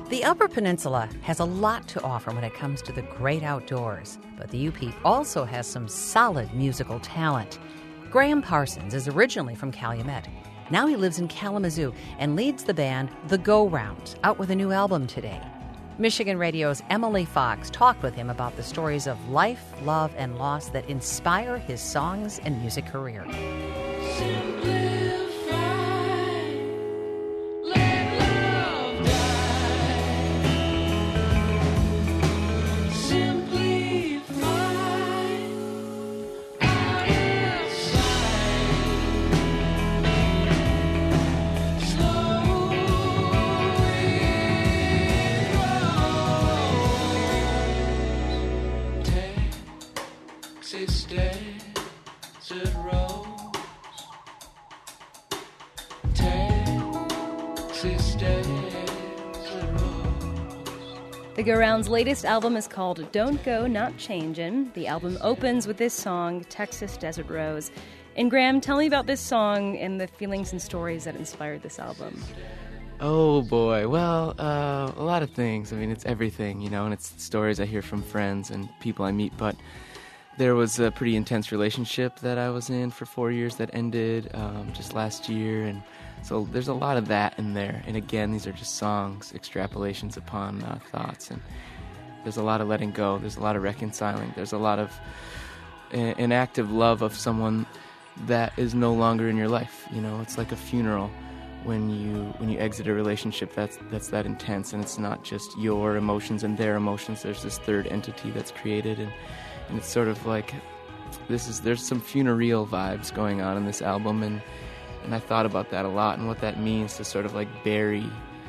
The Upper Peninsula has a lot to offer when it comes to the great outdoors, but the UP also has some solid musical talent. Graham Parsons is originally from Calumet. Now he lives in Kalamazoo and leads the band The Go-Rounds, out with a new album today. Michigan Radio's Emily Fox talked with him about the stories of life, love, and loss that inspire his songs and music career. The Go-Rounds' latest album is called Don't Go, Not Changin'. The album opens with this song, Texas Desert Rose. And Graham, tell me about this song and the feelings and stories that inspired this album. Oh boy, well, a lot of things. I mean, it's everything, and it's stories I hear from friends and people I meet, but there was a pretty intense relationship that I was in for 4 years that ended just last year, and so there's a lot of that in there. And again, these are just songs, extrapolations upon thoughts, and there's a lot of letting go, there's a lot of reconciling, there's a lot of an active love of someone that is no longer in your life. It's like a funeral when you exit a relationship that's that intense, and it's not just your emotions and their emotions. There's this third entity that's created, and it's sort of like there's some funereal vibes going on in this album, and I thought about that a lot and what that means to sort of like bury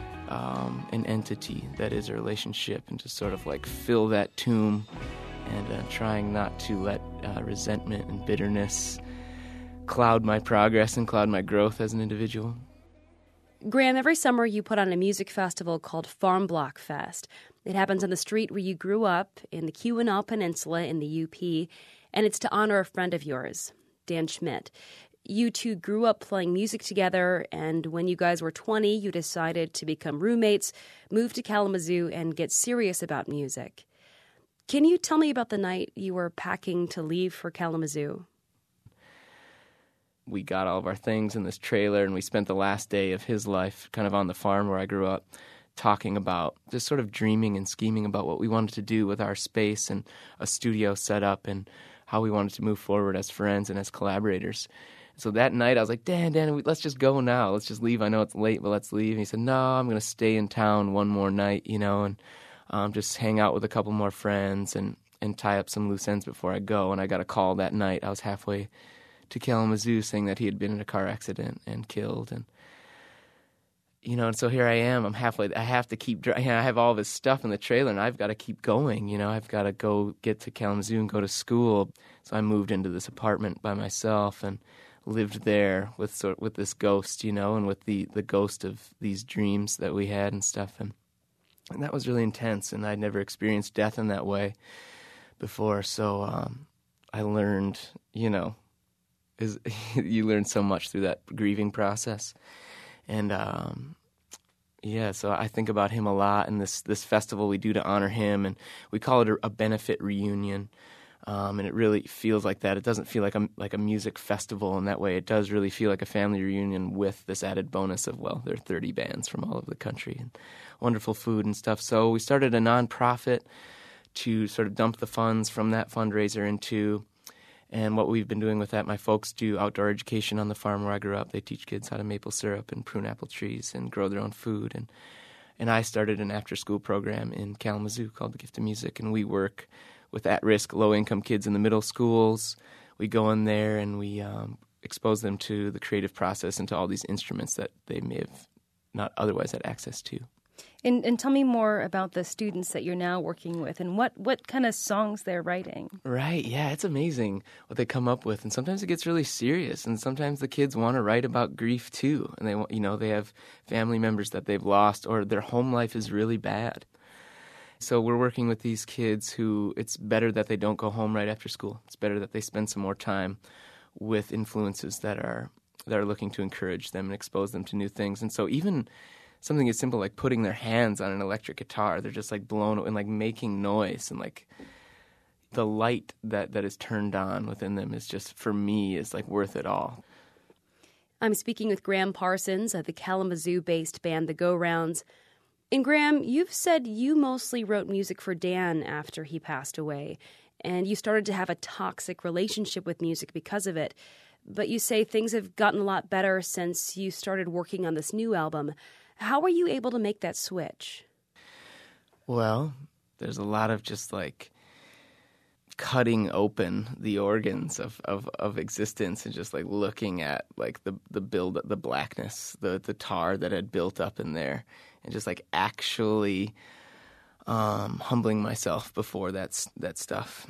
an entity that is a relationship, and to sort of like fill that tomb, and trying not to let resentment and bitterness cloud my progress and cloud my growth as an individual. Graham, every summer you put on a music festival called Farm Block Fest. It happens on the street where you grew up in the Keweenaw Peninsula in the UP, and it's to honor a friend of yours, Dan Schmidt. You two grew up playing music together, and when you guys were 20, you decided to become roommates, move to Kalamazoo, and get serious about music. Can you tell me about the night you were packing to leave for Kalamazoo? We got all of our things in this trailer, and we spent the last day of his life kind of on the farm where I grew up, talking about, just sort of dreaming and scheming about what we wanted to do with our space and a studio set up, and how we wanted to move forward as friends and as collaborators. So that night I was like, Dan, let's just go now. Let's just leave. I know it's late, but let's leave. And he said, no, I'm going to stay in town one more night, and just hang out with a couple more friends and tie up some loose ends before I go. And I got a call that night. I was halfway to Kalamazoo saying that he had been in a car accident and killed. And, and so here I am. I'm halfway. I have to keep I have all this stuff in the trailer, and I've got to keep going. I've got to go get to Kalamazoo and go to school. So I moved into this apartment by myself and lived there with this ghost, and with the ghost of these dreams that we had and stuff. And that was really intense, and I'd never experienced death in that way before. So I learned, you learn so much through that grieving process. And so I think about him a lot, and this festival we do to honor him, and we call it a benefit reunion. And it really feels like that. It doesn't feel like a music festival in that way. It does really feel like a family reunion with this added bonus of, there are 30 bands from all over the country and wonderful food and stuff. So we started a nonprofit to sort of dump the funds from that fundraiser into. And what we've been doing with that, my folks do outdoor education on the farm where I grew up. They teach kids how to maple syrup and prune apple trees and grow their own food. And I started an after-school program in Kalamazoo called The Gift of Music, and we work with at-risk, low-income kids in the middle schools. We go in there and we expose them to the creative process and to all these instruments that they may have not otherwise had access to. And tell me more about the students that you're now working with and what kind of songs they're writing. Right, yeah, it's amazing what they come up with. And sometimes it gets really serious, and sometimes the kids want to write about grief too. And they have family members that they've lost, or their home life is really bad. So we're working with these kids who it's better that they don't go home right after school. It's better that they spend some more time with influences that are looking to encourage them and expose them to new things. And so even something as simple like putting their hands on an electric guitar. They're just like blown and like making noise, and like the light that is turned on within them is just, for me, is like worth it all. I'm speaking with Gram Parsons of the Kalamazoo-based band The Go-Rounds. And Gram, you've said you mostly wrote music for Dan after he passed away, and you started to have a toxic relationship with music because of it. But you say things have gotten a lot better since you started working on this new album. How were you able to make that switch? Well, there's a lot of just like cutting open the organs of existence and just like looking at like the blackness, the tar that had built up in there, and just like actually humbling myself before that stuff.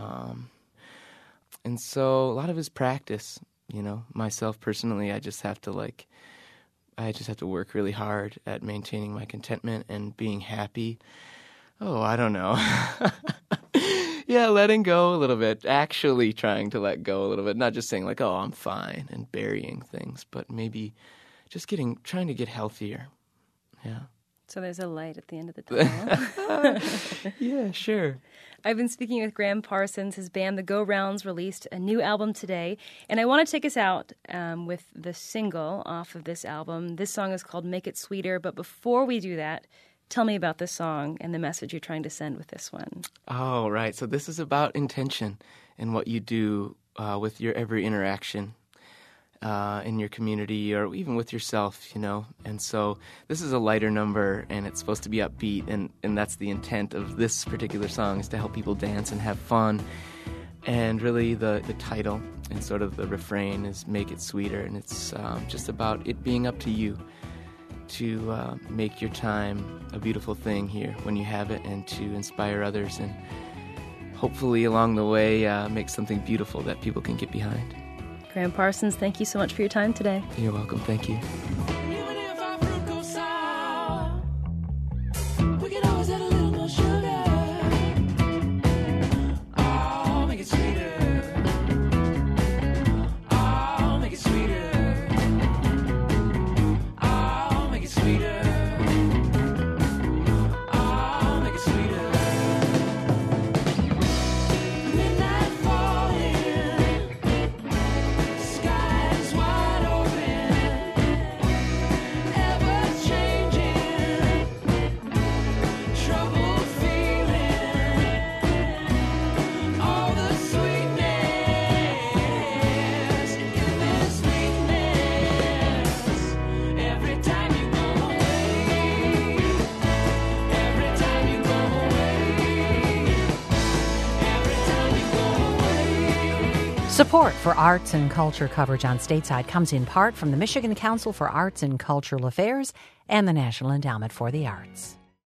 And so a lot of it is practice, you know. Myself personally, I just have to work really hard at maintaining my contentment and being happy. Oh, I don't know. Yeah, letting go a little bit, actually trying to let go a little bit, not just saying like, oh, I'm fine, and burying things, but maybe just trying to get healthier. Yeah. So there's a light at the end of the tunnel. Yeah, sure. I've been speaking with Gram Parsons. His band, The Go-Rounds, released a new album today. And I want to take us out with the single off of this album. This song is called Make It Sweeter. But before we do that, tell me about this song and the message you're trying to send with this one. Oh, right. So this is about intention and what you do with your every interaction in your community or even with yourself, you know. And so this is a lighter number, and it's supposed to be upbeat, and that's the intent of this particular song, is to help people dance and have fun. And really the title and sort of the refrain is Make It Sweeter, and it's just about it being up to you to make your time a beautiful thing here when you have it, and to inspire others, and hopefully along the way make something beautiful that people can get behind. Gram Parsons, thank you so much for your time today. You're welcome. Thank you. Support for arts and culture coverage on Stateside comes in part from the Michigan Council for Arts and Cultural Affairs and the National Endowment for the Arts.